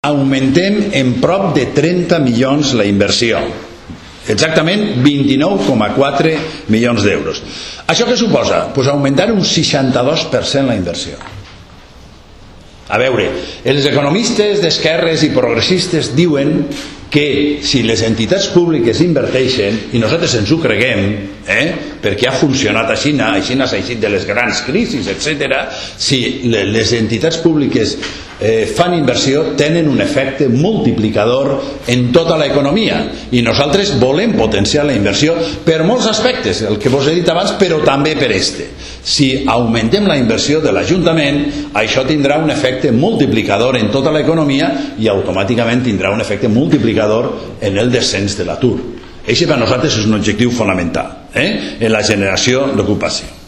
Augmentem en prop de 30 milions la inversió. Exactament 29,4 milions d'euros. Això què suposa? Pues augmentar un 62% la inversió. A veure, els economistes d'esquerres i progressistes diuen que si les entitats públiques inverteixen, i nosaltres ens ho creguem, perquè ha funcionat a Xina, a Xina s'ha eixit de les grans crisis, etc., si les entitats públiques fan inversió, tenen un efecte multiplicador en tota l'economia, i nosaltres volem potenciar la inversió per molts aspectes, el que vos he dit abans, però també per este. Si augmentem la inversió de l'Ajuntament, això tindrà un efecte multiplicador en tota l'economia i automàticament tindrà un efecte multiplicador en el descens de l'atur. Això per nosaltres és un objectiu fonamental, en la generació d'ocupació.